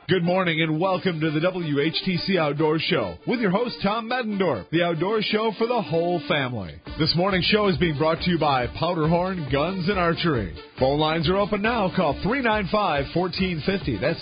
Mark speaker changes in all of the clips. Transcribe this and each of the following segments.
Speaker 1: Good morning and welcome to the WHTC Outdoor Show with your host, Tom Medendorf, the outdoor show for the whole family. This morning's show is being brought to you by Powderhorn Guns and Archery. Phone lines are open now. Call 395-1450. That's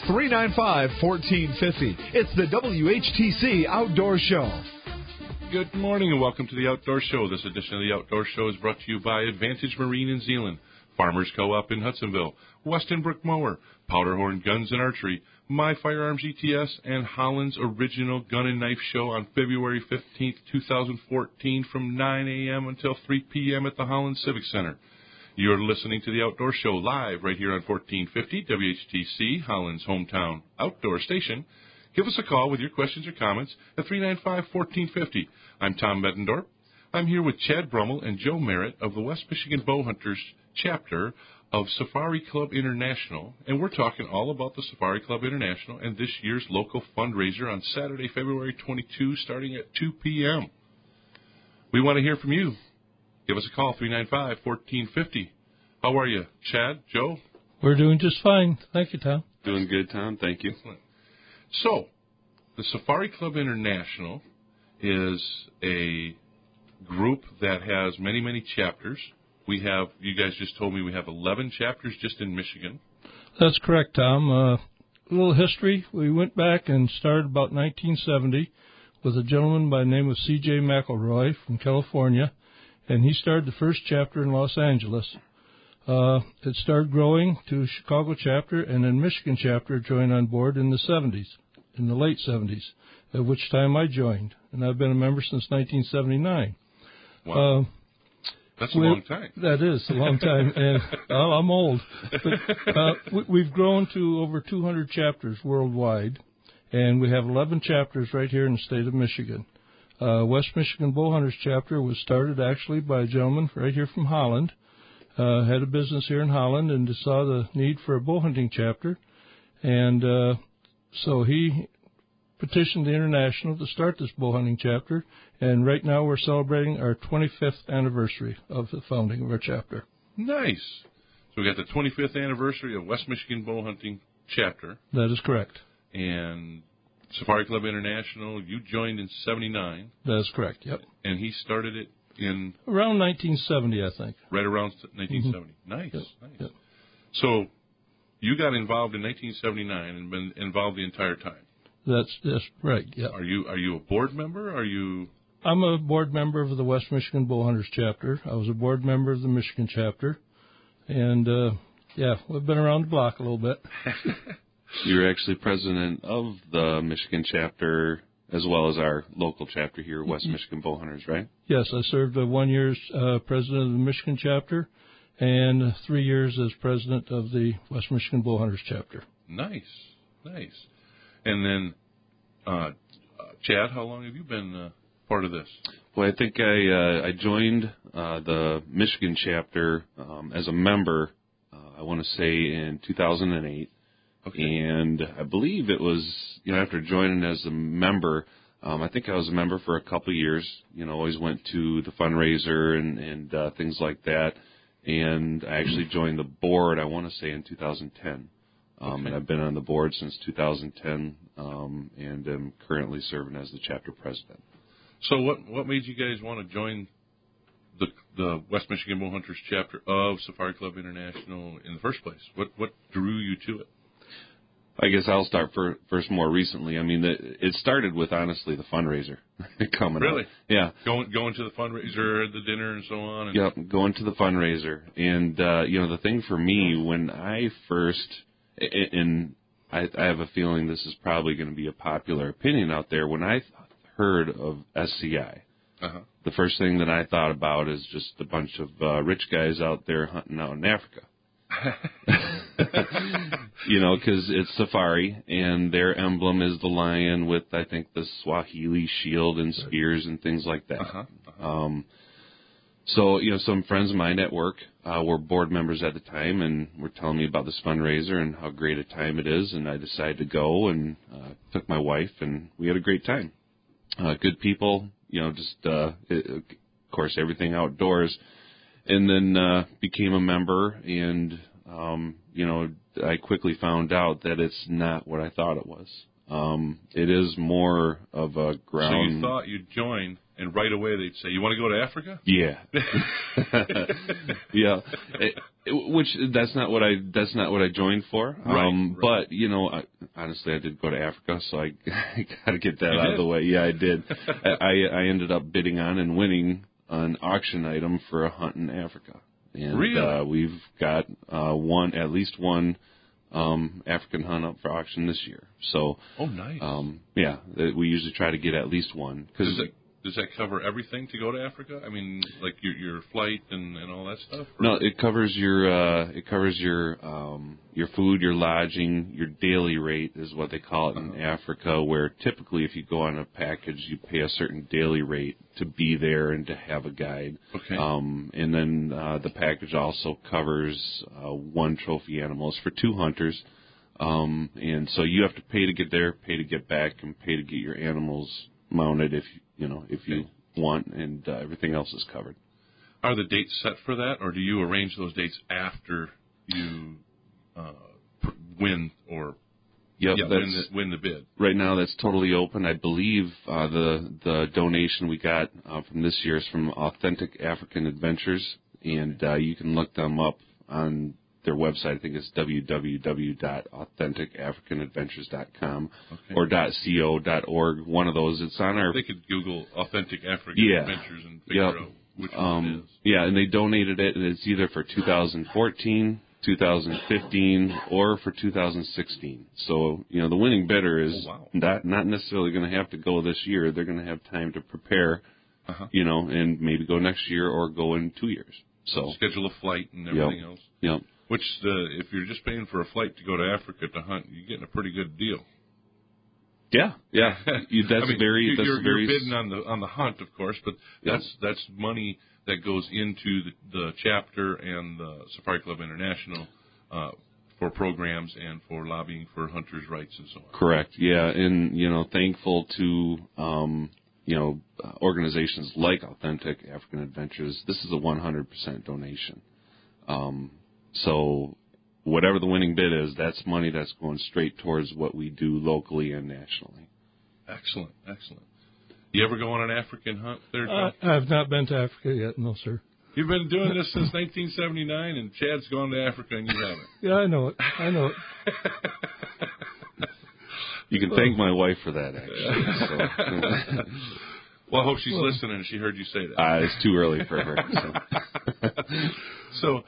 Speaker 1: 395-1450. It's the WHTC Outdoor Show.
Speaker 2: Good morning and welcome to the Outdoor Show. This edition of the Outdoor Show is brought to you by Advantage Marine in Zeeland, Farmers Co-op in Hudsonville, Weston Brook Mower, Powderhorn Guns and Archery, My Firearms ETS, and Holland's Original Gun and Knife Show on February 15th, 2014 from 9 a.m. until 3 p.m. at the Holland Civic Center. You're listening to the Outdoor Show live right here on 1450 WHTC, Holland's hometown outdoor station. Give us a call with your questions or comments at 395-1450. I'm Tom Medendorf. I'm here with Chad Brummel and Joe Merritt of the West Michigan Bowhunters chapter of Safari Club International, and we're talking all about the Safari Club International and this year's local fundraiser on Saturday, February 22, starting at 2 p.m. We want to hear from you. Give us a call, 395-1450. How are you, Chad, Joe?
Speaker 3: We're doing just fine. Thank you, Tom.
Speaker 4: Doing good, Tom. Thank you.
Speaker 2: Excellent. So, the Safari Club International is a group that has many, many chapters. We have, you guys just told me we have 11 chapters just in Michigan.
Speaker 3: That's correct, Tom. A little history. We went back and started about 1970 with a gentleman by the name of C.J. McElroy from California, and he started the first chapter in Los Angeles. It started growing to Chicago chapter, and then Michigan chapter joined on board in the 70s, in the late 70s, at which time I joined, and I've been a member since 1979.
Speaker 2: Wow. That's a long time.
Speaker 3: That is a long time, and I'm old. But, we've grown to over 200 chapters worldwide, and we have 11 chapters right here in the state of Michigan. West Michigan Bowhunters chapter was started actually by a gentleman right here from Holland. Had a business here in Holland and saw the need for a bow hunting chapter, and so he petitioned the International to start this bow hunting chapter, and right now we're celebrating our 25th anniversary of the founding of our chapter.
Speaker 2: Nice. So we got the 25th anniversary of West Michigan Bow Hunting chapter.
Speaker 3: That is correct.
Speaker 2: And Safari Club International, you joined in 79.
Speaker 3: That is correct, yep.
Speaker 2: And he started it in?
Speaker 3: Around 1970, I think.
Speaker 2: Right around 1970. Mm-hmm. Nice,
Speaker 3: yep.
Speaker 2: Nice.
Speaker 3: Yep.
Speaker 2: So you got involved in 1979 and been involved the entire time.
Speaker 3: That's right. Yeah.
Speaker 2: Are you a board member?
Speaker 3: I'm a board member of the West Michigan Bowhunters chapter. I was a board member of the Michigan chapter, and we've been around the block a little bit.
Speaker 4: You're actually president of the Michigan chapter as well as our local chapter here, West Michigan Bowhunters, right?
Speaker 3: Yes, I served 1 year as president of the Michigan chapter, and 3 years as president of the West Michigan Bowhunters chapter.
Speaker 2: Nice. And then, Chad, how long have you been part of this?
Speaker 4: Well, I think I joined the Michigan chapter as a member, I want to say in 2008.
Speaker 2: Okay.
Speaker 4: And I believe it was, after joining as a member, I think I was a member for a couple of years, always went to the fundraiser and things like that. And I actually joined the board, I want to say, in 2010. And I've been on the board since 2010, and am currently serving as the chapter president.
Speaker 2: So what made you guys want to join the West Michigan Bowhunters chapter of Safari Club International in the first place? What drew you to it?
Speaker 4: I guess I'll start first more recently. I mean, it started with, honestly, the fundraiser coming
Speaker 2: Really?
Speaker 4: up. Yeah.
Speaker 2: Going to the fundraiser, the dinner, and so on?
Speaker 4: Yep, going to the fundraiser. And, the thing for me, when I first... And I have a feeling this is probably going to be a popular opinion out there. When I heard of SCI, the first thing that I thought about is just a bunch of rich guys out there hunting out in Africa. Because it's safari, and their emblem is the lion with, I think, the Swahili shield and spears and things like that. So, some friends of mine at work were board members at the time and were telling me about this fundraiser and how great a time it is, and I decided to go and took my wife, and we had a great time. Good people, of course, everything outdoors. And then became a member and I quickly found out that it's not what I thought it was. It is more of a ground.
Speaker 2: So you thought you'd join, and right away they'd say, "You want to go to Africa?"
Speaker 4: Yeah. Yeah. Which that's not what I joined for.
Speaker 2: Right.
Speaker 4: But honestly, I did go to Africa, so I got to get that out of the way. Yeah, I did. I ended up bidding on and winning an auction item for a hunt in Africa, and
Speaker 2: really?
Speaker 4: We've got at least one African hunt up for auction this year. So,
Speaker 2: nice.
Speaker 4: We usually try to get at least one.
Speaker 2: Does that cover everything to go to Africa? I mean, like your flight and all that stuff? Or?
Speaker 4: No, it covers your food, your lodging, your daily rate is what they call it in Africa. Where typically, if you go on a package, you pay a certain daily rate to be there and to have a guide.
Speaker 2: Okay.
Speaker 4: And then the package also covers one trophy animals for 2 hunters. And so you have to pay to get there, pay to get back, and pay to get your animals mounted if you want, and everything else is covered.
Speaker 2: Are the dates set for that, or do you arrange those dates after you win or win the bid?
Speaker 4: Right now, that's totally open. I believe the donation we got from this year is from Authentic African Adventures, and you can look them up on their website. I think it's www.authentiCafricanadventures.com or .co.org. One of those. It's on our.
Speaker 2: They could Google Authentic African Adventures and figure out which one it is.
Speaker 4: Yeah, and they donated it, and it's either for 2014, 2015, or for 2016. So the winning bidder is not necessarily going to have to go this year. They're going to have time to prepare, and maybe go next year or go in 2 years. So
Speaker 2: schedule a flight and everything else.
Speaker 4: Yep.
Speaker 2: Which if you're just paying for a flight to go to Africa to hunt, you're getting a pretty good deal.
Speaker 4: Yeah. You're
Speaker 2: bidding on the hunt, of course, but that's money that goes into the chapter and the Safari Club International for programs and for lobbying for hunters' rights and so on.
Speaker 4: Correct. Yeah, and thankful to organizations like Authentic African Adventures. This is a 100% donation. So whatever the winning bid is, that's money that's going straight towards what we do locally and nationally.
Speaker 2: Excellent. You ever go on an African hunt there, John?
Speaker 3: I have not been to Africa yet, no, sir.
Speaker 2: You've been doing this since 1979, and Chad's gone to Africa and you haven't.
Speaker 3: Yeah, I know it.
Speaker 4: You can thank my wife for that, actually. So.
Speaker 2: Well, I hope she's listening and she heard you say that.
Speaker 4: It's too early for her.
Speaker 2: So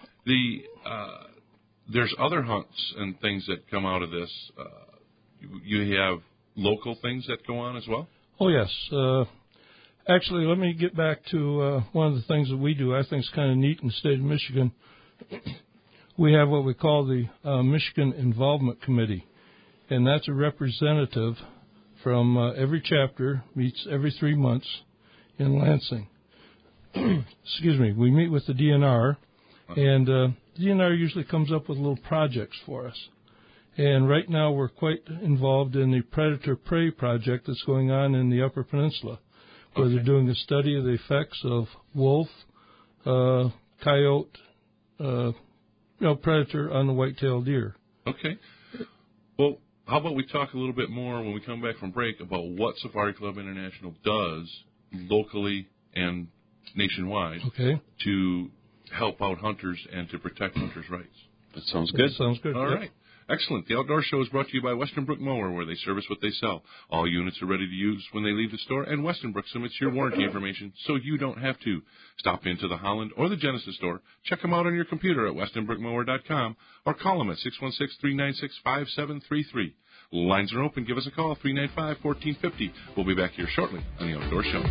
Speaker 2: there's other hunts and things that come out of this. You have local things that go on as well?
Speaker 3: Oh, yes. Actually, let me get back to one of the things that we do I think is kind of neat in the state of Michigan. We have what we call the Michigan Involvement Committee, and that's a representative from every chapter, meets every 3 months in Lansing. Excuse me. We meet with the DNR, and the DNR usually comes up with little projects for us. And right now we're quite involved in the predator-prey project that's going on in the Upper Peninsula, where they're doing a study of the effects of wolf, coyote, predator on the white-tailed deer.
Speaker 2: Okay. Well, how about we talk a little bit more when we come back from break about what Safari Club International does locally and nationwide to help out hunters and to protect hunters' rights.
Speaker 4: That sounds good.
Speaker 2: All right. Excellent. The Outdoor Show is brought to you by Western Brook Mower, where they service what they sell. All units are ready to use when they leave the store, and Western Brook submits your warranty information so you don't have to. Stop into the Holland or the Genesis store. Check them out on your computer at westernbrookmower.com or call them at 616-396-5733. Lines are open. Give us a call, 395-1450. We'll be back here shortly on the Outdoor Show.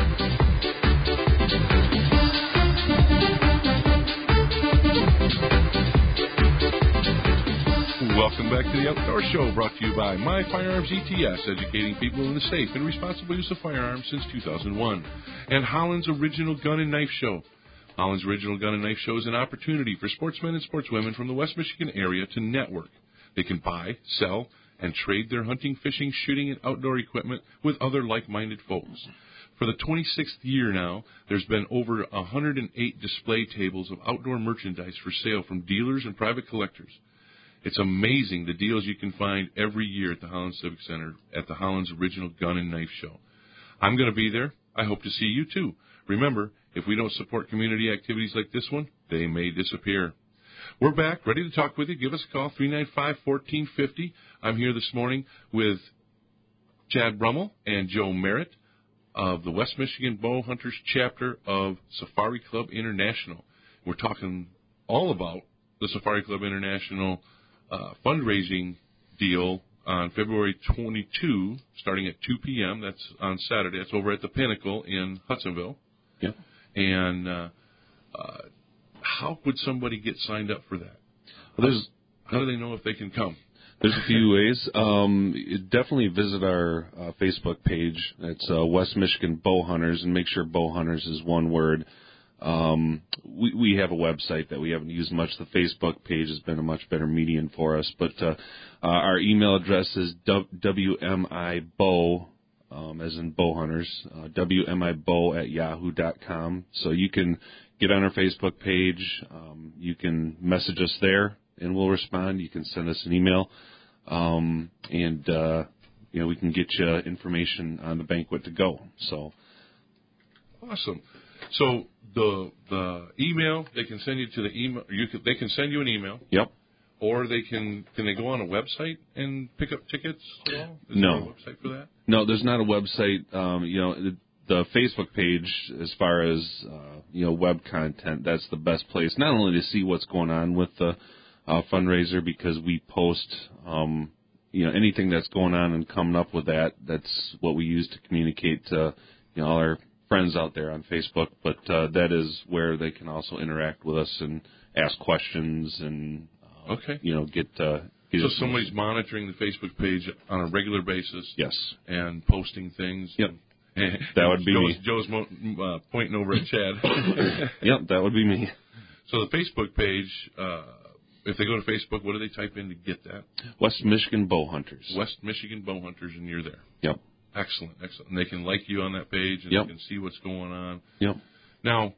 Speaker 2: Welcome back to the Outdoor Show, brought to you by My Firearms ETS, educating people in the safe and responsible use of firearms since 2001. And Holland's Original Gun and Knife Show. Holland's Original Gun and Knife Show is an opportunity for sportsmen and sportswomen from the West Michigan area to network. They can buy, sell, and trade their hunting, fishing, shooting, and outdoor equipment with other like-minded folks. For the 26th year now, there's been over 108 display tables of outdoor merchandise for sale from dealers and private collectors. It's amazing the deals you can find every year at the Holland Civic Center at the Holland's Original Gun and Knife Show. I'm going to be there. I hope to see you too. Remember, if we don't support community activities like this one, they may disappear. We're back, ready to talk with you. Give us a call, 395-1450. I'm here this morning with Chad Brummel and Joe Merritt of the West Michigan Bow Hunters chapter of Safari Club International. We're talking all about the Safari Club International fundraising deal on February 22, starting at 2 p.m. That's on Saturday. That's over at the Pinnacle in Hudsonville.
Speaker 4: Yeah.
Speaker 2: And how would somebody get signed up for that?
Speaker 4: Well,
Speaker 2: how do they know if they can come?
Speaker 4: There's a few ways. Definitely visit our Facebook page. It's West Michigan Bow Hunters, and make sure Bow Hunters is one word. We have a website that we haven't used much. The Facebook page has been a much better medium for us. But our email address is WMIBow, as in Bow Hunters, WMIBow@yahoo.com. So you can get on our Facebook page. You can message us there, and we'll respond. You can send us an email, and we can get you information on the banquet to go. So
Speaker 2: awesome. So the email, they can send you to the email. They can send you an email.
Speaker 4: Yep.
Speaker 2: Or they can they go on a website and pick up tickets? Is there a website for that?
Speaker 4: No, there's not a website. The Facebook page, as far as web content, that's the best place. Not only to see what's going on with the fundraiser, because we post anything that's going on and coming up with that. That's what we use to communicate to all our friends out there on Facebook. But that is where they can also interact with us and ask questions and get. So
Speaker 2: somebody's monitoring the Facebook page on a regular basis.
Speaker 4: Yes. And
Speaker 2: posting things.
Speaker 4: Yep. That would be me.
Speaker 2: Joe's pointing over at Chad.
Speaker 4: Yep, that would be me.
Speaker 2: So the Facebook page, if they go to Facebook, what do they type in to get that?
Speaker 4: West Michigan Bow Hunters.
Speaker 2: West Michigan Bow Hunters, and you're there.
Speaker 4: Yep.
Speaker 2: Excellent. And they can like you on that page, and
Speaker 4: Yep.
Speaker 2: they can see what's going on.
Speaker 4: Yep.
Speaker 2: Now,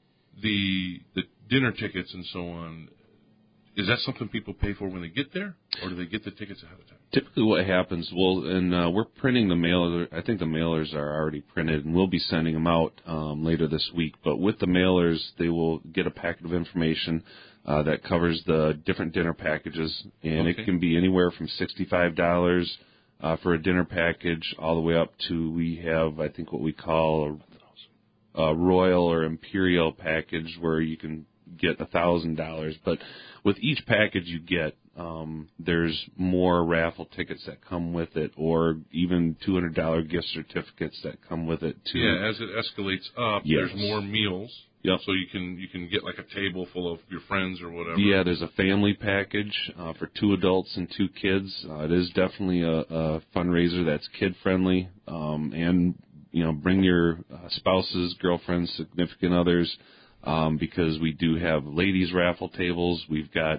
Speaker 2: the dinner tickets and so on, is that something people pay for when they get there, or do they get the tickets ahead of time?
Speaker 4: Typically what happens, we're printing the mailer. I think the mailers are already printed, and we'll be sending them out later this week. But with the mailers, they will get a packet of information that covers the different dinner packages, and it can be anywhere from $65 for a dinner package all the way up to, we have, I think, what we call a royal or imperial package where you can get $1,000. But with each package you get, there's more raffle tickets that come with it, or even $200 gift certificates that come with it too.
Speaker 2: Yeah, as it escalates up,
Speaker 4: Yes.
Speaker 2: there's more meals.
Speaker 4: Yep.
Speaker 2: So you can get like a table full of your friends or whatever.
Speaker 4: Yeah, there's a family package for 2 adults and 2 kids. It is definitely a fundraiser that's kid friendly, and bring your spouses, girlfriends, significant others. Because we do have ladies' raffle tables. We've got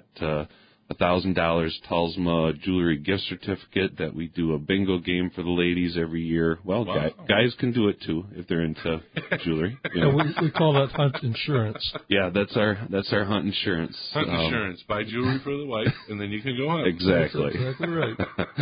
Speaker 4: $1,000 Talsma jewelry gift certificate that we do a bingo game for the ladies every year. Well,
Speaker 2: wow.
Speaker 4: Guys can do it too if they're into jewelry.
Speaker 3: Yeah, we call that hunt insurance.
Speaker 4: Yeah, that's our hunt insurance.
Speaker 2: Hunt insurance. Buy jewelry for the wife, and then you can go hunt.
Speaker 4: Exactly.
Speaker 3: That's exactly right.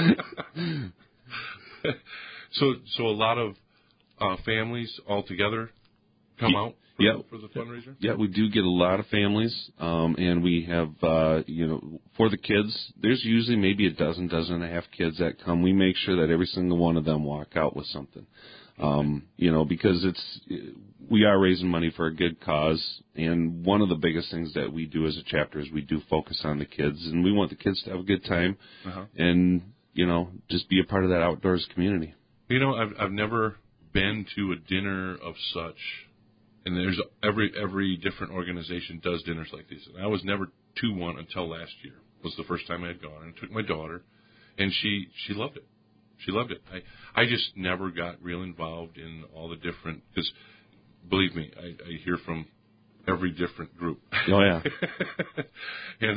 Speaker 2: So a lot of families all together come out for the fundraiser?
Speaker 4: Yeah, we do get a lot of families, and we have, for the kids, there's usually maybe a dozen and a half kids that come. We make sure that every single one of them walk out with something, because we are raising money for a good cause, and one of the biggest things that we do as a chapter is we do focus on the kids, and we want the kids to have a good time, and, just be a part of that outdoors community.
Speaker 2: I've never been to a dinner of such. And there's every different organization does dinners like these. And I was never to one until last year. Was the first time I had gone. And I took my daughter, and she loved it. She loved it. I just never got real involved in all the different, because believe me, I hear from every different group.
Speaker 4: Oh yeah.
Speaker 2: And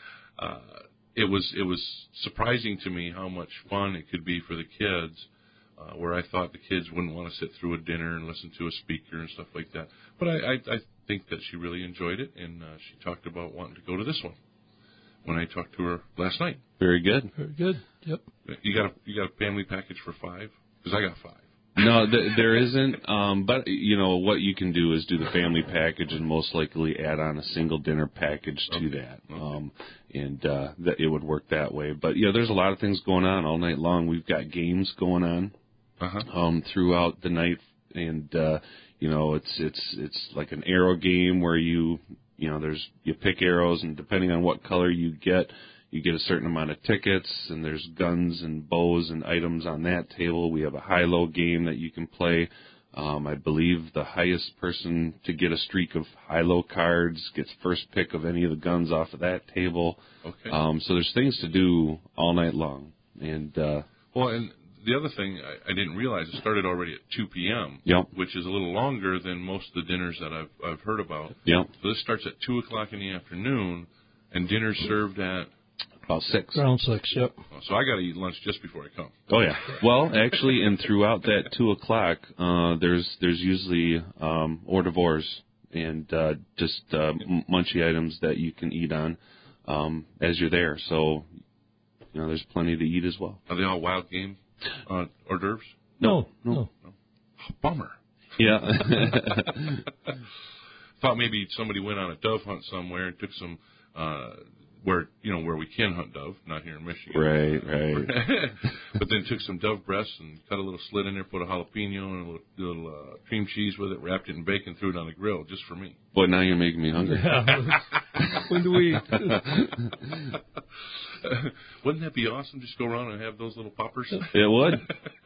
Speaker 2: it was surprising to me how much fun it could be for the kids. where I thought the kids wouldn't want to sit through a dinner and listen to a speaker and stuff like that. But I think that she really enjoyed it, and she talked about wanting to go to this one when I talked to her last night.
Speaker 4: Very good.
Speaker 3: Very good. Yep.
Speaker 2: You got a family package for 5? Because I got 5.
Speaker 4: No, there isn't. But what you can do is do the family package and most likely add on a single dinner package to that, and that it would work that way. But there's a lot of things going on all night long. We've got games going on throughout the night, and it's like an arrow game where you pick arrows, and depending on what color you get a certain amount of tickets, and there's guns and bows and items on that table. We have a high-low game that you can play. I believe the highest person to get a streak of high-low cards gets first pick of any of the guns off of that table.
Speaker 2: Okay.
Speaker 4: So there's things to do all night long. And
Speaker 2: and the other thing I didn't realize, it started already at 2 p.m., which is a little longer than most of the dinners that I've heard about.
Speaker 4: Yep.
Speaker 2: So this starts at 2 o'clock in the afternoon, and dinner's served at
Speaker 4: about 6.
Speaker 3: Around 6, yep.
Speaker 2: So I got to eat lunch just before I come.
Speaker 4: Oh, yeah. Well, actually, and throughout that 2 o'clock, there's usually hors d'oeuvres and just munchy items that you can eat on as you're there. So, there's plenty to eat as well.
Speaker 2: Are they all wild game hors d'oeuvres?
Speaker 3: No.
Speaker 2: Oh, bummer.
Speaker 4: Yeah.
Speaker 2: Thought maybe somebody went on a dove hunt somewhere and took some where we can hunt dove, not here in Michigan.
Speaker 4: Right.
Speaker 2: But then took some dove breasts and cut a little slit in there, put a jalapeno and a little cream cheese with it, wrapped it in bacon, threw it on the grill just for me.
Speaker 4: Boy, now you're making me hungry.
Speaker 3: When do we eat?
Speaker 2: Wouldn't that be awesome? Just go around and have those little poppers?
Speaker 4: It would.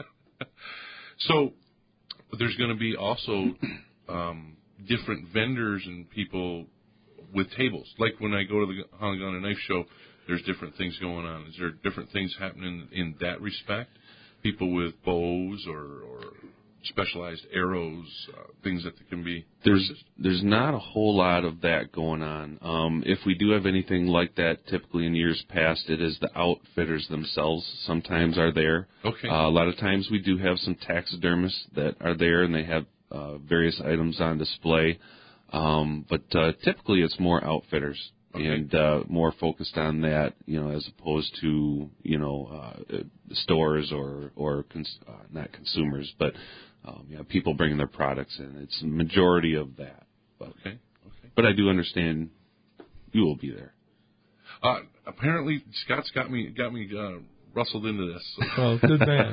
Speaker 2: So there's going to be also different vendors and people with tables. Like when I go to the Haunagana Knife Show, there's different things going on. Is there different things happening in that respect? People with bows or specialized arrows, things that can be purchased?
Speaker 4: There's not a whole lot of that going on. If we do have anything like that, typically in years past, it is the outfitters themselves sometimes are there.
Speaker 2: Okay.
Speaker 4: A lot of times we do have some taxidermists that are there, and they have various items on display. But typically it's more outfitters. Okay. And more focused on that, as opposed to, stores or not consumers, but people bringing their products in. It's a majority of that. But,
Speaker 2: okay.
Speaker 4: But I do understand you will be there.
Speaker 2: Apparently, Scott's got me rustled into this.
Speaker 3: Oh, good man.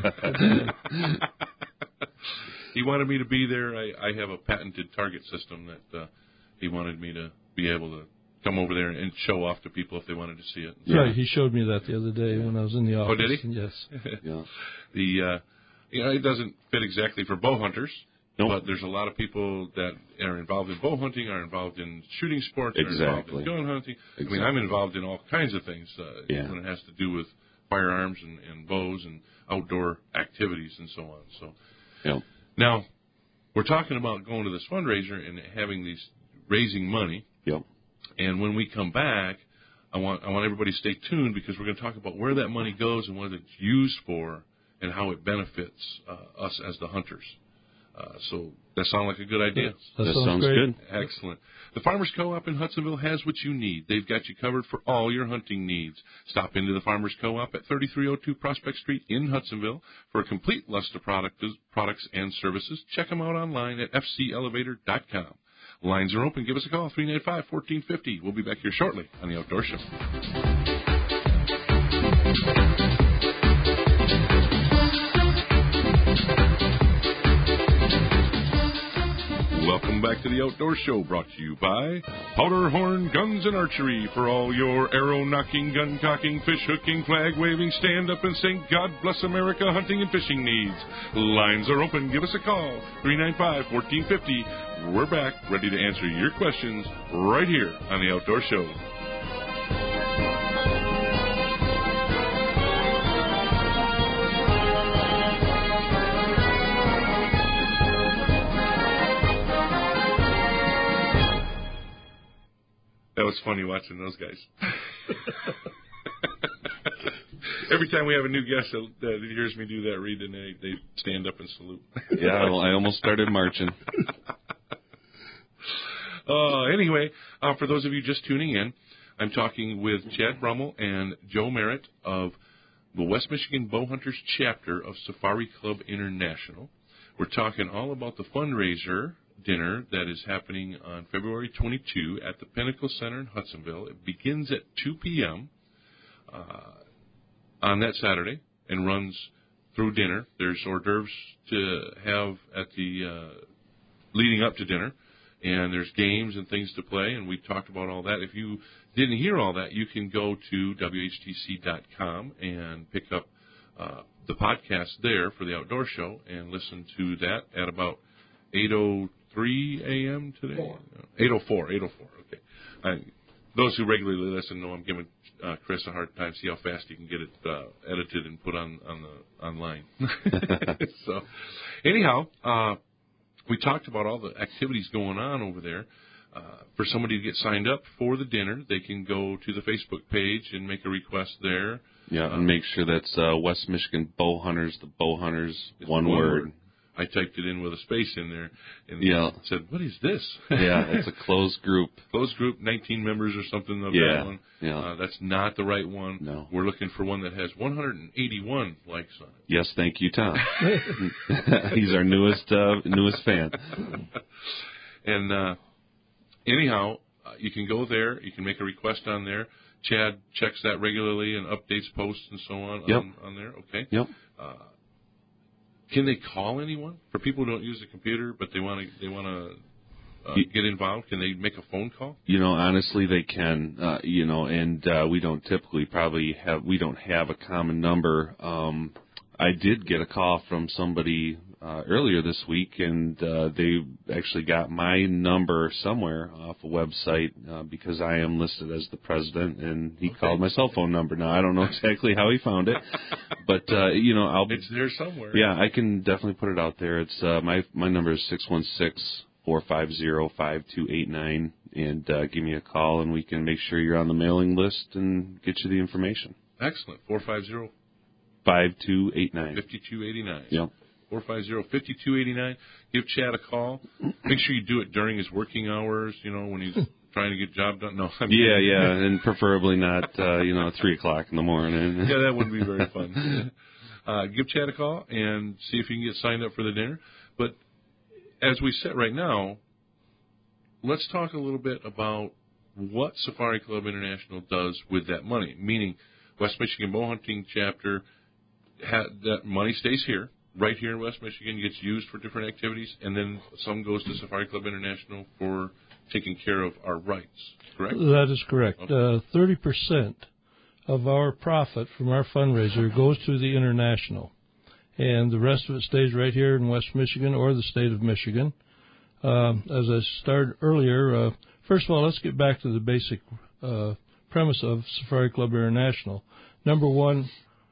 Speaker 2: He wanted me to be there. I have a patented target system that he wanted me to be able to come over there and show off to people if they wanted to see it.
Speaker 3: Yeah. Right, he showed me that the other day when I was in the office.
Speaker 2: Oh, did he?
Speaker 3: Yes.
Speaker 2: Yeah. It doesn't fit exactly for bow hunters.
Speaker 4: Nope.
Speaker 2: But there's a lot of people that are involved in bow hunting, are involved in shooting sports,
Speaker 4: exactly.
Speaker 2: are involved in gun hunting.
Speaker 4: Exactly.
Speaker 2: I mean, I'm involved in all kinds of things when it has to do with firearms and bows and outdoor activities and so on. So, Now, we're talking about going to this fundraiser and raising money.
Speaker 4: Yep.
Speaker 2: And when we come back, I want everybody to stay tuned because we're going to talk about where that money goes and what it's used for and how it benefits us as the hunters. So that sound like a good idea?
Speaker 3: That
Speaker 4: sounds
Speaker 3: great.
Speaker 4: good.
Speaker 2: Excellent. The Farmers Co-op in Hudsonville has what you need. They've got you covered for all your hunting needs. Stop into the Farmers Co-op at 3302 Prospect Street in Hudsonville for a complete list of products and services. Check them out online at fcelevator.com. Lines are open. Give us a call, 395-1450. We'll be back here shortly on The Outdoor Show. Welcome back to The Outdoor Show, brought to you by Powderhorn Guns and Archery for all your arrow-knocking, gun-cocking, fish-hooking, flag-waving, stand-up and sing God Bless America hunting and fishing needs. Lines are open. Give us a call, 395-1450. We're back, ready to answer your questions right here on The Outdoor Show. That was funny watching those guys. Every time we have a new guest that hears me do that read, then they stand up and salute.
Speaker 4: Yeah, I almost started marching.
Speaker 2: Anyway, for those of you just tuning in, I'm talking with Chad Brummel and Joe Merritt of the West Michigan Bowhunters chapter of Safari Club International. We're talking all about the fundraiser dinner that is happening on February 22 at the Pinnacle Center in Hudsonville. It begins at 2 p.m. On that Saturday and runs through dinner. There's hors d'oeuvres to have at the leading up to dinner, and there's games and things to play, and we talked about all that. If you didn't hear all that, you can go to WHTC.com and pick up the podcast there for the outdoor show and listen to that at about 8:03 a.m. today. 8:04. Okay. Those who regularly listen know I'm giving Chris a hard time. See how fast you can get it edited and put online. So, anyhow, we talked about all the activities going on over there. For somebody to get signed up for the dinner, they can go to the Facebook page and make a request there.
Speaker 4: Yeah, and make sure that's West Michigan Bowhunters, the Bowhunters, one word.
Speaker 2: I typed it in with a space in there and said, what is this?
Speaker 4: Yeah, it's a closed group.
Speaker 2: Closed group, 19 members or something of that one.
Speaker 4: Yeah.
Speaker 2: That's not the right one.
Speaker 4: No.
Speaker 2: We're looking for one that has 181 likes on it.
Speaker 4: Yes, thank you, Tom. He's our newest fan.
Speaker 2: And anyhow, you can go there. You can make a request on there. Chad checks that regularly and updates posts and so on on there. Okay.
Speaker 4: Yep.
Speaker 2: Can they call anyone? For people who don't use a computer but they want to get involved, can they make a phone call?
Speaker 4: Honestly, they can. And we don't typically we don't have a common number. I did get a call from somebody earlier this week, and they actually got my number somewhere off a website because I am listed as the president, and he called my cell phone number. Now, I don't know exactly how he found it, but,
Speaker 2: it's there somewhere.
Speaker 4: Yeah, I can definitely put it out there. It's my number is 616-450-5289, and give me a call, and we can make sure you're on the mailing list and get you the information.
Speaker 2: Excellent. 450
Speaker 4: 5289.
Speaker 2: 5289.
Speaker 4: Yep.
Speaker 2: 450-5289. Give Chad a call. Make sure you do it during his working hours, when he's trying to get job done. No.
Speaker 4: Yeah, and preferably not, 3 o'clock in the morning.
Speaker 2: Yeah, that wouldn't be very fun. Give Chad a call and see if you can get signed up for the dinner. But as we sit right now, let's talk a little bit about what Safari Club International does with that money, meaning West Michigan Bowhunting Chapter, that money stays here. Right here in West Michigan, gets used for different activities, and then some goes to Safari Club International for taking care of our rights, correct?
Speaker 3: That is correct.
Speaker 2: Okay.
Speaker 3: 30% of our profit from our fundraiser goes to the international, and the rest of it stays right here in West Michigan or the state of Michigan. As I started earlier, first of all, let's get back to the basic premise of Safari Club International. Number one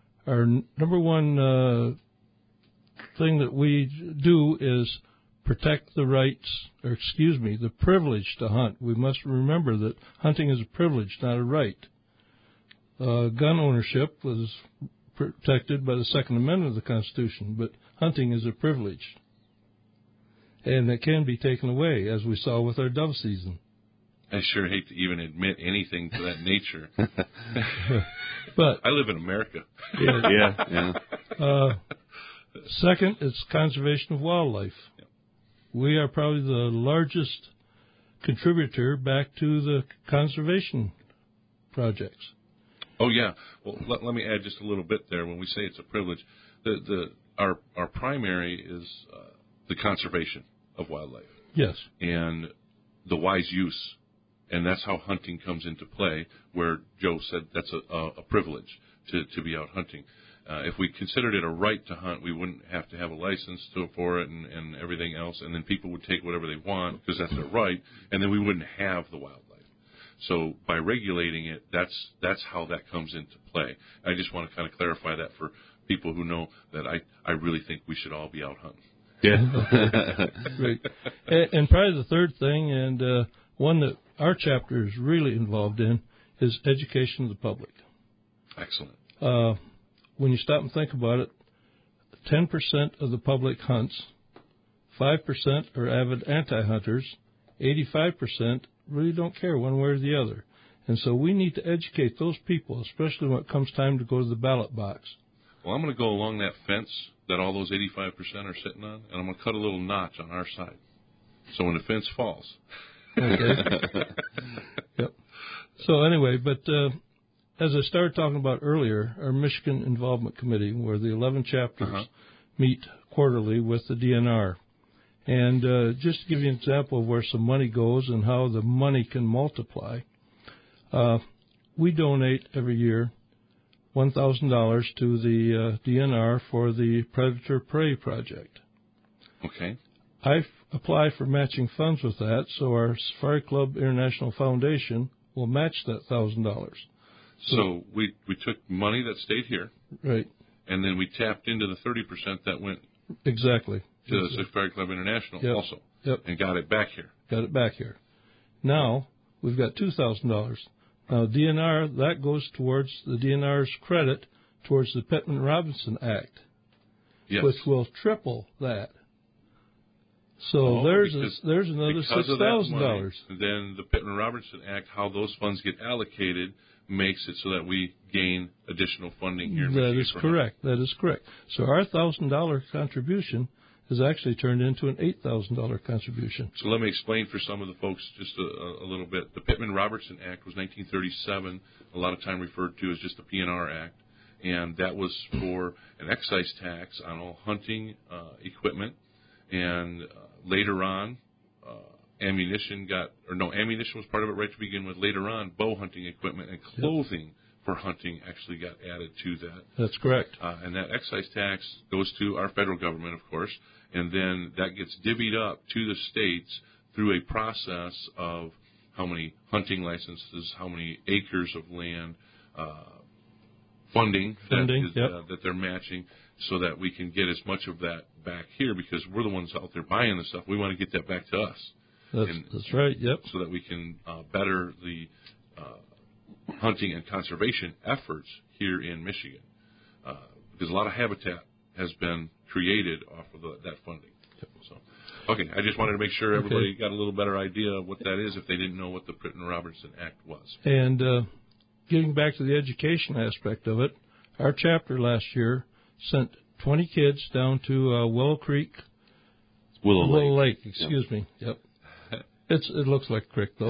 Speaker 3: thing that we do is protect the the privilege to hunt. We must remember that hunting is a privilege, not a right. Gun ownership was protected by the Second Amendment of the Constitution, but hunting is a privilege. And it can be taken away, as we saw with our dove season.
Speaker 2: I sure hate to even admit anything to that nature.
Speaker 3: But
Speaker 2: I live in America.
Speaker 4: Yeah.
Speaker 3: Second, it's conservation of wildlife.
Speaker 2: Yep.
Speaker 3: We are probably the largest contributor back to the conservation projects.
Speaker 2: Oh, yeah. Well, let me add just a little bit there. When we say it's a privilege, our primary is the conservation of wildlife.
Speaker 3: Yes.
Speaker 2: And the wise use. And that's how hunting comes into play, where Joe said that's a privilege to be out hunting. If we considered it a right to hunt, we wouldn't have to have a license for it and everything else, and then people would take whatever they want because that's their right, and then we wouldn't have the wildlife. So by regulating it, that's how that comes into play. I just want to kind of clarify that for people who know that I really think we should all be out hunting.
Speaker 4: Yeah.
Speaker 3: Great. And probably the third thing, and one that our chapter is really involved in, is education of the public.
Speaker 2: Excellent.
Speaker 3: when you stop and think about it, 10% of the public hunts, 5% are avid anti-hunters, 85% really don't care one way or the other. And so we need to educate those people, especially when it comes time to go to the ballot box.
Speaker 2: Well, I'm going to go along that fence that all those 85% are sitting on, and I'm going to cut a little notch on our side. So when the fence falls.
Speaker 3: Okay. Yep. So anyway, but as I started talking about earlier, our Michigan Involvement Committee, where the 11 chapters meet quarterly with the DNR. And just to give you an example of where some money goes and how the money can multiply, we donate every year $1,000 to the DNR for the Predator Prey Project.
Speaker 2: Okay.
Speaker 3: I apply for matching funds with that, so our Safari Club International Foundation will match that $1,000.
Speaker 2: So we took money that stayed here,
Speaker 3: right,
Speaker 2: and then we tapped into the 30% that went
Speaker 3: exactly
Speaker 2: to the Safari Club International also, and got it back here.
Speaker 3: Got it back here. Now we've got $2,000. Now DNR, that goes towards the DNR's credit towards the Pittman-Robertson Act, which will triple that. So there's another $6,000.
Speaker 2: Then the Pittman-Robertson Act, how those funds get allocated, makes it so that we gain additional funding here in Michigan.
Speaker 3: That is correct. That is correct. So our $1,000 contribution is actually turned into an $8,000 contribution.
Speaker 2: So let me explain for some of the folks just a little bit. The Pittman-Robertson Act was 1937, a lot of time referred to as just the PNR Act, and that was for an excise tax on all hunting equipment. And later on, ammunition was part of it right to begin with. Later on, bow hunting equipment and clothing for hunting actually got added to that.
Speaker 3: That's correct.
Speaker 2: And that excise tax goes to our federal government, of course, and then that gets divvied up to the states through a process of how many hunting licenses, how many acres of land, funding that they're matching, so that we can get as much of that back here, because we're the ones out there buying the stuff. We want to get that back to us.
Speaker 3: That's right, yep.
Speaker 2: So that we can better the hunting and conservation efforts here in Michigan. Because a lot of habitat has been created off of that funding. Yep. So, okay, I just wanted to make sure everybody got a little better idea of what that is if they didn't know what the Pittman-Robertson Act was.
Speaker 3: And getting back to the education aspect of it, our chapter last year sent 20 kids down to Willow Lake. Excuse me. Yep. It looks like a creek, though.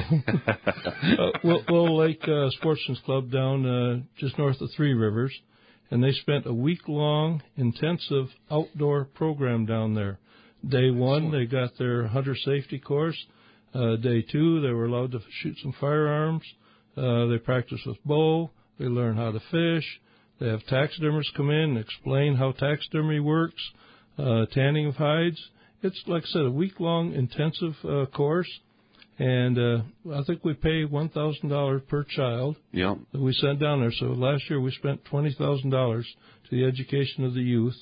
Speaker 3: Willow Lake Sportsman's Club down just north of Three Rivers, and they spent a week-long intensive outdoor program down there. Day one, they got their hunter safety course. Day two, they were allowed to shoot some firearms. They practiced with bow. They learned how to fish. They have taxidermists come in and explain how taxidermy works, tanning of hides. It's, like I said, a week-long intensive course, and I think we pay $1,000 per child that we send down there. So last year we spent $20,000 to the education of the youth.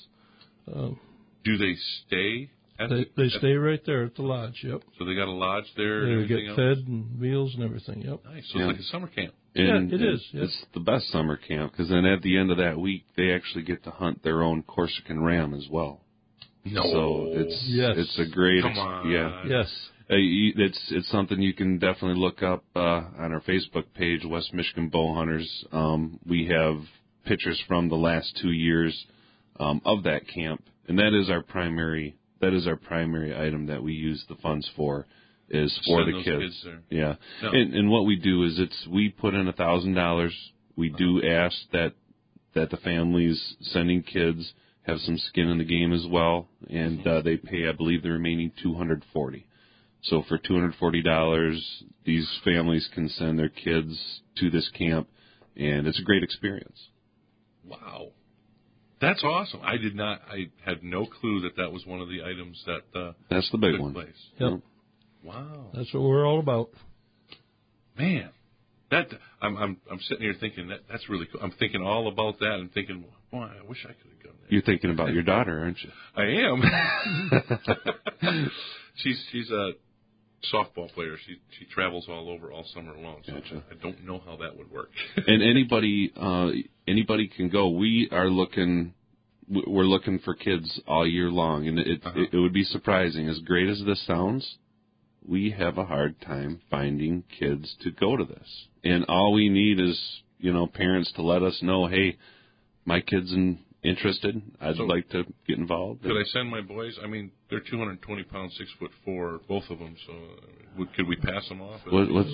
Speaker 2: Do they stay?
Speaker 3: They stay right there at the lodge, yep.
Speaker 2: So they got a lodge there?
Speaker 3: They get fed and meals and everything, yep.
Speaker 2: Nice. So it's like a summer camp.
Speaker 4: And
Speaker 3: it is. Yep.
Speaker 4: It's the best summer camp, because then at the end of that week, they actually get to hunt their own Corsican ram as well.
Speaker 2: No.
Speaker 4: So it's a great
Speaker 3: Yes.
Speaker 4: It's something you can definitely look up on our Facebook page, West Michigan Bow Hunters. We have pictures from the last 2 years of that camp, and that is our primary item that we use the funds for, is for the kids. Yeah. No. And what we do is we put in $1,000. We do ask that the families sending kids have some skin in the game as well, and they pay, I believe, the remaining $240. So for $240, these families can send their kids to this camp, and it's a great experience.
Speaker 2: Wow. That's awesome. I had no clue that was one of the items that
Speaker 4: that's the big one.
Speaker 2: Place.
Speaker 3: Yep.
Speaker 2: Wow.
Speaker 3: That's what we're all about.
Speaker 2: Man. I'm sitting here thinking that's really cool. I'm thinking all about that and thinking, boy, I wish I could have gone there.
Speaker 4: You're thinking about your daughter, aren't you?
Speaker 2: I am. She's softball player. She travels all over all summer long. So
Speaker 4: Gotcha.
Speaker 2: I don't know how that would work.
Speaker 4: And anybody can go. We're looking for kids all year long, and it would be surprising. As great as this sounds, we have a hard time finding kids to go to this. And all we need is, parents to let us know, hey, my kid's interested. I'd like to get involved.
Speaker 2: Could I send my boys? I mean, they're 220 pounds, 6'4", both of them. So could we pass them off?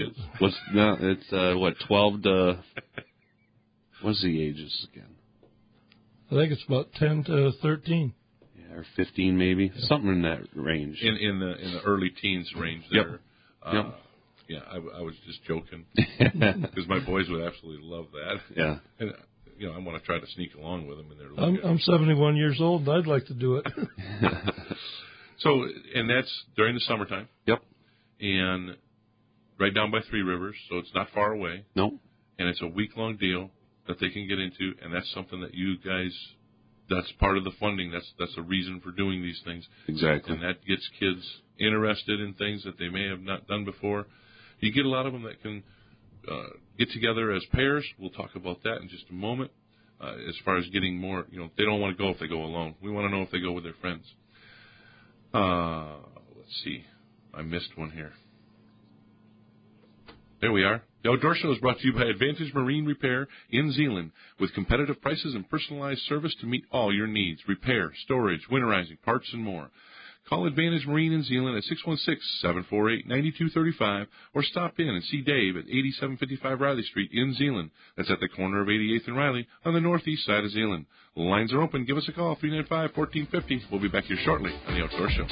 Speaker 4: It's 12 to, what's the ages again?
Speaker 3: I think it's about 10 to 13.
Speaker 4: Yeah, or 15 maybe, something in that range.
Speaker 2: In the early teens range there.
Speaker 4: Yep.
Speaker 2: Yeah, I was just joking because my boys would absolutely love that.
Speaker 4: Yeah.
Speaker 2: And, I want to try to sneak along with them.
Speaker 3: I'm 71 years old, and I'd like to do it.
Speaker 2: So, and that's during the summertime.
Speaker 4: Yep.
Speaker 2: And right down by Three Rivers, so it's not far away.
Speaker 4: Nope.
Speaker 2: And it's a week-long deal that they can get into, and that's something that you guys, that's part of the funding. That's a reason for doing these things.
Speaker 4: Exactly.
Speaker 2: And that gets kids interested in things that they may have not done before. You get a lot of them that can get together as pairs. We'll talk about that in just a moment. As far as getting more, they don't want to go if they go alone. We want to know if they go with their friends. Let's see. I missed one here. There we are. The Outdoor Show is brought to you by Advantage Marine Repair in Zeeland, with competitive prices and personalized service to meet all your needs. Repair, storage, winterizing, parts, and more. Call Advantage Marine in Zeeland at 616-748-9235 or stop in and see Dave at 8755 Riley Street in Zeeland. That's at the corner of 88th and Riley on the northeast side of Zeeland. Lines are open. Give us a call, 395-1450. We'll be back here shortly on The Outdoor Show.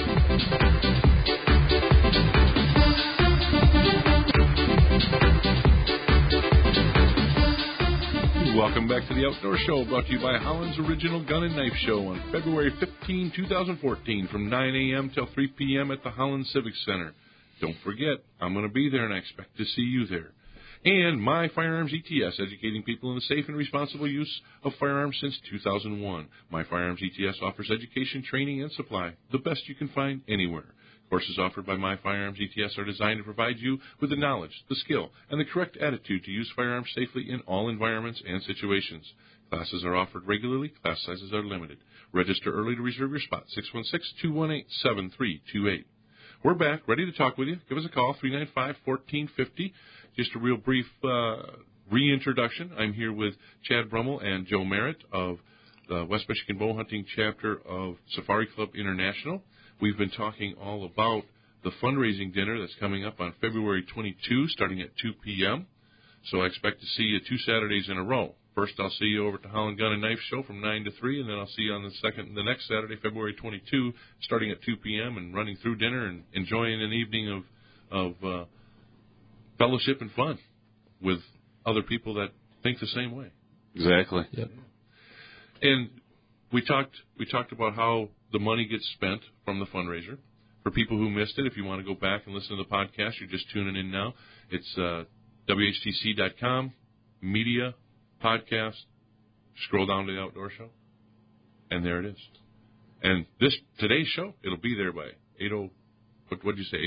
Speaker 2: Welcome back to the Outdoor Show, brought to you by Holland's Original Gun and Knife Show on February 15, 2014, from 9 a.m. till 3 p.m. at the Holland Civic Center. Don't forget, I'm going to be there, and I expect to see you there. And My Firearms ETS, educating people in the safe and responsible use of firearms since 2001. My Firearms ETS offers education, training, and supply, the best you can find anywhere. Courses offered by My Firearms ETS are designed to provide you with the knowledge, the skill, and the correct attitude to use firearms safely in all environments and situations. Classes are offered regularly. Class sizes are limited. Register early to reserve your spot, 616-218-7328. We're back, ready to talk with you. Give us a call, 395-1450. Just a real brief reintroduction. I'm here with Chad Brummel and Joe Merritt of the West Michigan Bow Hunting Chapter of Safari Club International. We've been talking all about the fundraising dinner that's coming up on February 22, starting at 2 p.m. So I expect to see you 2 Saturdays in a row. First, I'll see you over at the Holland Gun and Knife Show from 9 to 3, and then I'll see you on the next Saturday, February 22, starting at 2 p.m. and running through dinner and enjoying an evening of fellowship and fun with other people that think the same way.
Speaker 4: Exactly.
Speaker 3: Yep.
Speaker 2: And we talked about how the money gets spent from the fundraiser. For people who missed it, if you want to go back and listen to the podcast, you're just tuning in now. It's WHTC.com, media, podcast, scroll down to the Outdoor Show, and there it is. And today's show, it'll be there by 8:00. What did you say?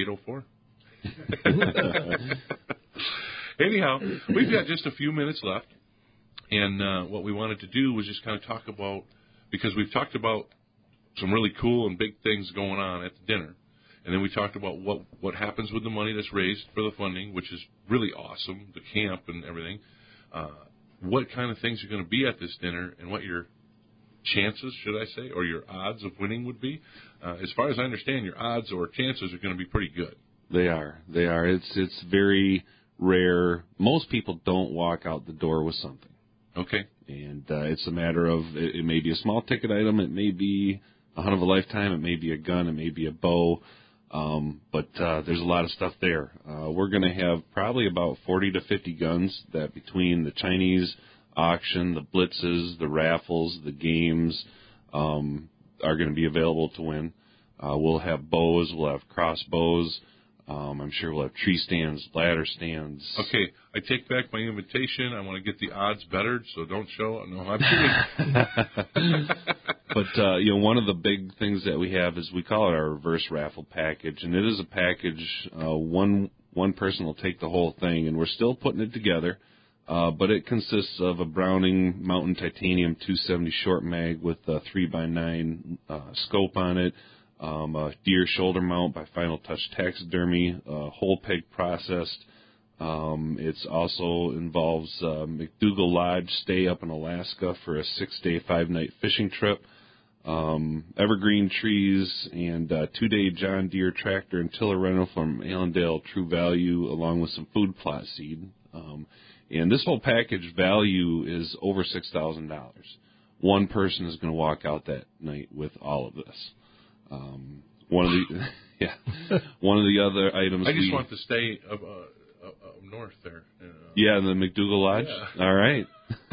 Speaker 2: 8:04. Anyhow, we've got just a few minutes left, and what we wanted to do was just kind of talk about, because we've talked about some really cool and big things going on at the dinner. And then we talked about what happens with the money that's raised for the funding, which is really awesome, the camp and everything. What kind of things are going to be at this dinner and what your chances, should I say, or your odds of winning would be. As far as I understand, your odds or chances are going to be pretty good.
Speaker 4: They are. It's very rare. Most people don't walk out the door with something.
Speaker 2: Okay.
Speaker 4: And it's a matter of, it may be a small ticket item, it may be a hunt of a lifetime, it may be a gun, it may be a bow, but there's a lot of stuff there. We're going to have probably about 40 to 50 guns that, between the Chinese auction, the blitzes, the raffles, the games, are going to be available to win. We'll have bows, we'll have crossbows. I'm sure we'll have tree stands, ladder stands.
Speaker 2: Okay, I take back my invitation. I want to get the odds bettered, so don't show. No, I'm kidding.
Speaker 4: But, one of the big things that we have is we call it our reverse raffle package, and it is a package. One person will take the whole thing, and we're still putting it together. But it consists of a Browning Mountain Titanium 270 short mag with a 3x9 scope on it, a deer shoulder mount by Final Touch Taxidermy, whole peg processed. It also involves McDougall Lodge stay up in Alaska for a 6-day, 5-night fishing trip, evergreen trees, and 2-day John Deere tractor and tiller rental from Allendale True Value, along with some food plot seed. And this whole package value is over $6,000. One person is going to walk out that night with all of this. One of the other items.
Speaker 2: I just want to stay up north there.
Speaker 4: Yeah, in the McDougall Lodge. Yeah. All right.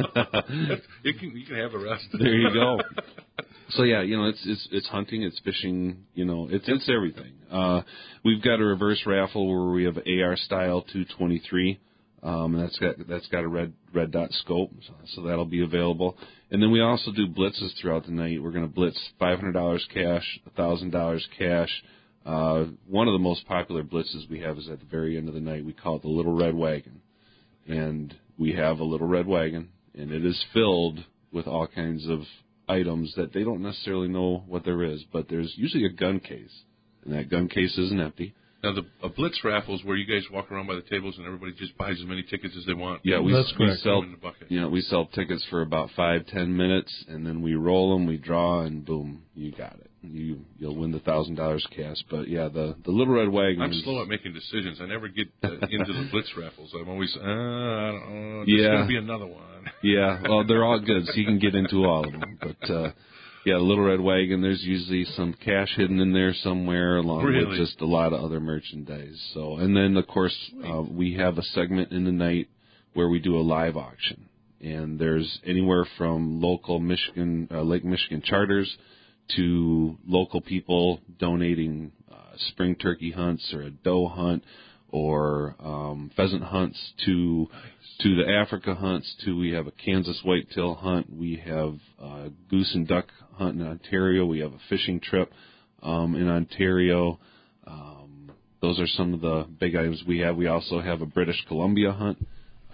Speaker 2: You can have the rest.
Speaker 4: There you go. So yeah, it's hunting, it's fishing, it's everything. We've got a reverse raffle where we have AR style 223. And that's got a red dot scope, so that'll be available. And then we also do blitzes throughout the night. We're going to blitz $500 cash, $1,000 cash. One of the most popular blitzes we have is at the very end of the night. We call it the Little Red Wagon. And we have a Little Red Wagon, and it is filled with all kinds of items that they don't necessarily know what there is, but there's usually a gun case, and that gun case isn't empty.
Speaker 2: Now, a blitz raffle is where you guys walk around by the tables and everybody just buys as many tickets as they want.
Speaker 4: Yeah, we sell
Speaker 2: in the bucket.
Speaker 4: We sell tickets for about 5-10 minutes, and then we roll them, we draw, and boom, you got it. You'll win the $1,000 cash. But yeah, the Little Red Wagon.
Speaker 2: I'm slow at making decisions. I never get into the blitz raffles. I'm always, I don't know, there's going to be another one.
Speaker 4: Yeah, well, they're all good, so you can get into all of them. But yeah, the Little Red Wagon, there's usually some cash hidden in there somewhere, along with just a lot of other merchandise. So, and then, of course, we have a segment in the night where we do a live auction. And there's anywhere from local Michigan, Lake Michigan charters to local people donating spring turkey hunts or a doe hunt or pheasant hunts to the Africa hunts, we have a Kansas whitetail hunt, we have a goose and duck hunt in Ontario, we have a fishing trip in Ontario. Those are some of the big items we have. We also have a British Columbia hunt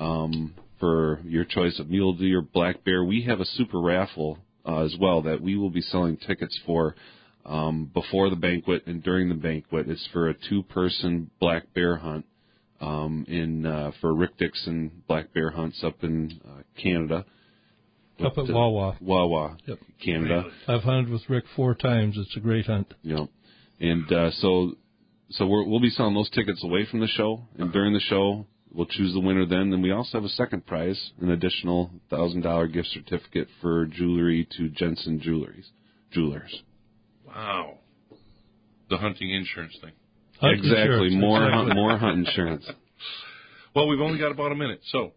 Speaker 4: for your choice of mule deer, black bear. We have a super raffle as well that we will be selling tickets for before the banquet and during the banquet. It's for a 2-person black bear hunt. For Rick Dixon black bear hunts up in Canada.
Speaker 3: Up at Wawa.
Speaker 4: Wawa, yep. Canada.
Speaker 3: Really? I've hunted with Rick 4 times. It's a great hunt.
Speaker 4: Yep. And so we'll be selling those tickets away from the show, and during the show we'll choose the winner then. And we also have a second prize, an additional $1,000 gift certificate for jewelry to Jensen Jewelers.
Speaker 2: Wow. The hunting insurance thing.
Speaker 4: Exactly. More hunt insurance.
Speaker 2: Well, we've only got about a minute. So,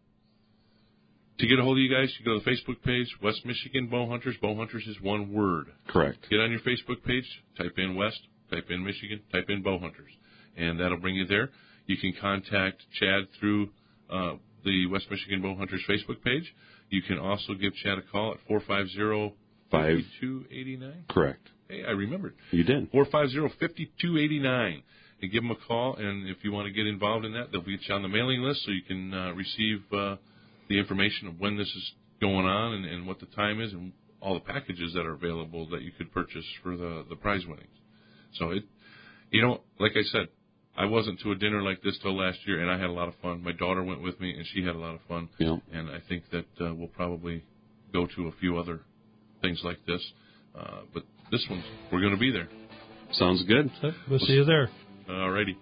Speaker 2: to get a hold of you guys, you go to the Facebook page, West Michigan Bow Hunters. Bow Hunters is one word.
Speaker 4: Correct.
Speaker 2: Get on your Facebook page, type in West, type in Michigan, type in Bow Hunters, and that'll bring you there. You can contact Chad through the West Michigan Bow Hunters Facebook page. You can also give Chad a call at 450-5289.
Speaker 4: Correct.
Speaker 2: Hey, I remembered.
Speaker 4: You did.
Speaker 2: 450-5289. And give them a call, and if you want to get involved in that, they'll get you on the mailing list so you can receive the information of when this is going on and what the time is and all the packages that are available that you could purchase for the prize winnings. So, like I said, I wasn't to a dinner like this till last year, and I had a lot of fun. My daughter went with me, and she had a lot of fun.
Speaker 4: Yeah.
Speaker 2: And I think that we'll probably go to a few other things like this. But this one, we're going to be there.
Speaker 4: Sounds good.
Speaker 3: We'll see you there.
Speaker 2: All righty.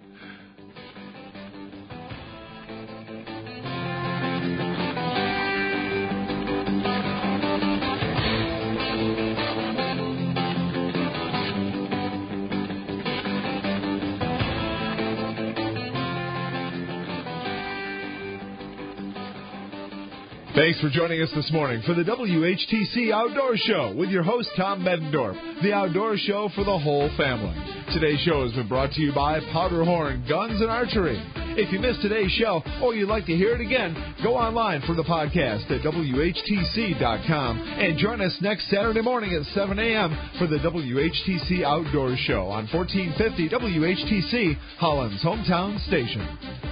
Speaker 1: Thanks for joining us this morning for the WHTC Outdoor Show with your host, Tom Medendorf, the outdoor show for the whole family. Today's show has been brought to you by Powderhorn Guns and Archery. If you missed today's show or you'd like to hear it again, go online for the podcast at WHTC.com and join us next Saturday morning at 7 a.m. for the WHTC Outdoor Show on 1450 WHTC, Holland's hometown station.